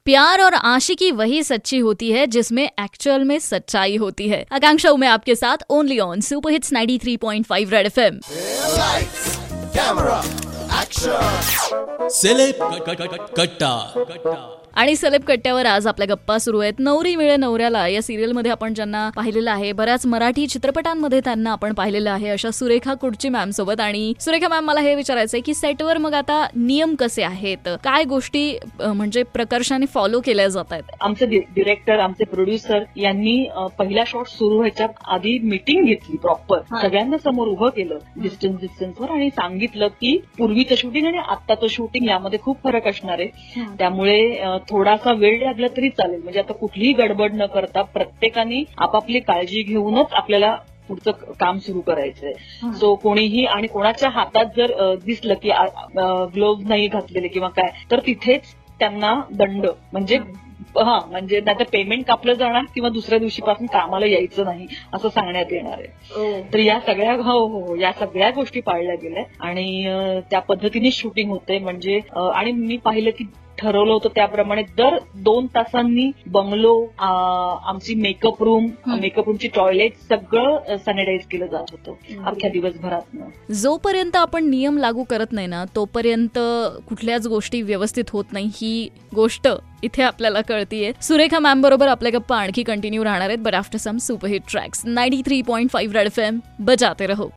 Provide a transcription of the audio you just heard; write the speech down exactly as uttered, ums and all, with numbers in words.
प्यार और आशिकी वही सच्ची होती है जिसमें एक्चुअल में सच्चाई होती है। आकांक्षा हूं मैं आपके साथ only on super hits ninety three point five red FM. Celeb कट्टा आणि सेलेब कट्ट्यावर आज आपल्या गप्पा सुरू आहेत। नवरी मिळे नवऱ्याला या सिरियलमध्ये आपण ज्यांना पाहिलेलं आहे, बऱ्याच मराठी चित्रपटांमध्ये त्यांना आपण पाहिलेलं आहे, अशा सुरेखा कुडची मॅम सोबत। आणि सुरेखा मॅम, मला हे विचारायचंय की सेटवर मग आता नियम कसे आहेत, काय गोष्टी म्हणजे प्रकर्षाने फॉलो केल्या जात आहेत? आमचे डिरेक्टर, आमचे प्रोड्युसर यांनी पहिला शॉट सुरू व्हायच्या आधी मीटिंग घेतली, प्रॉपर सगळ्यांना समोर उभं केलं डिस्टन्स डिस्टन्सवर आणि सांगितलं की पूर्वीचं शूटिंग आणि आत्ताचं शूटिंग यामध्ये खूप फरक असणार आहे, त्यामुळे थोडासा वेळ लागला तरी चालेल, म्हणजे आता कुठलीही गडबड न करता प्रत्येकाने आपापली काळजी घेऊनच आपल्याला पुढचं काम सुरू करायचंय। सो कोणीही आणि कोणाच्या हातात जर दिसलं की ग्लोव्ह नाही घातलेले किंवा काय, तर तिथेच त्यांना दंड, म्हणजे हा म्हणजे नाहीतर पेमेंट कापलं जाणार किंवा दुसऱ्या दिवशीपासून कामाला यायचं नाही असं सांगण्यात येणार आहे। तर या सगळ्या हो हो या सगळ्या गोष्टी पाळल्या गेल्या आणि त्या पद्धतीने शूटिंग होते। म्हणजे आणि मी पाहिलं की ठरवलं होतं त्याप्रमाणे दर दोन तासांनी बंगलो, आमची मेकअप रूम, मेकअप रूमची टॉयलेट सगळं सॅनिटाईज केलं जात होतं अख्ख्या दिवसभरात। जोपर्यंत आपण नियम लागू करत नाही ना, तोपर्यंत कुठल्याच गोष्टी व्यवस्थित होत नाही, ही गोष्ट इथे आपल्याला कळतीये। सुरेखा मॅम बरोबर आपल्या गप्पा आणखी कंटिन्यू राहणार आहेत, but after some super hit tracks. Ninety three point five red FM बजाते रहो।